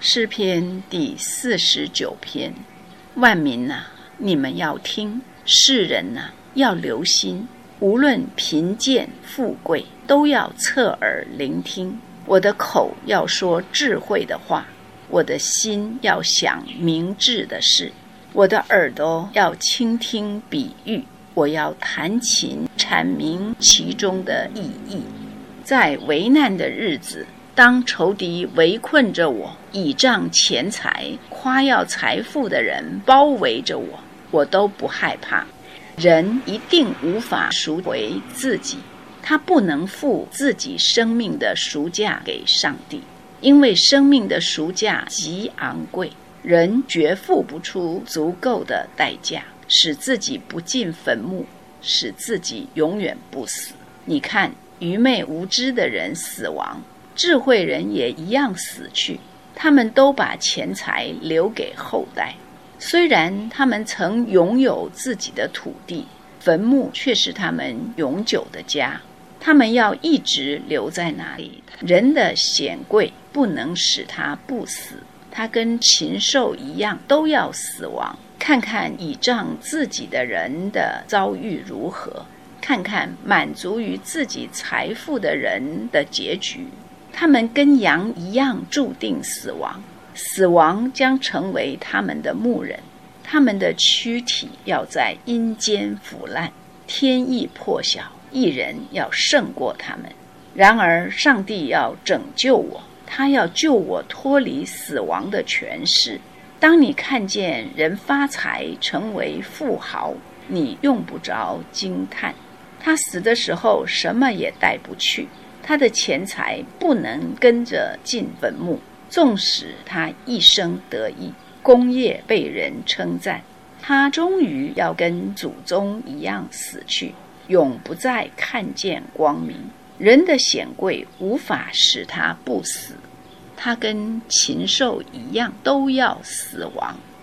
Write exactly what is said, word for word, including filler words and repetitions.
诗篇第四十九篇，万民啊，你们要听；世人啊，要留心。无论贫贱富贵，都要侧耳聆听。我的口要说智慧的话，我的心要想明智的事，我的耳朵要倾听比喻，我要弹琴阐明其中的意义。在危难的日子，当仇敌围困着我，倚仗钱财夸耀财富的人包围着我，我都不害怕。人一定无法赎回自己，他不能付自己生命的赎价给上帝，因为生命的赎价极昂贵，人绝付不出足够的代价，使自己不进坟墓，使自己永远不死。你看，愚昧无知的人死亡，智慧人也一样死去，他们都把钱财留给后代。虽然他们曾拥有自己的土地，坟墓却是他们永久的家，他们要一直留在那里。人的显贵不能使他不死，他跟禽兽一样都要死亡。看看倚仗自己的人的遭遇如何，看看满足于自己财富的人的结局，他们跟羊一样注定死亡，死亡将成为他们的牧人，他们的躯体要在阴间腐烂，天意破晓，一人要胜过他们。然而上帝要拯救我，他要救我脱离死亡的权势。当你看见人发财成为富豪，你用不着惊叹，他死的时候什么也带不去，他的钱财不能跟着进坟墓。纵使他一生得意，功业被人称赞，他终于要跟祖宗一样死去，永不再看见光明。人的显贵无法使他不死，他跟禽兽一样都要死亡。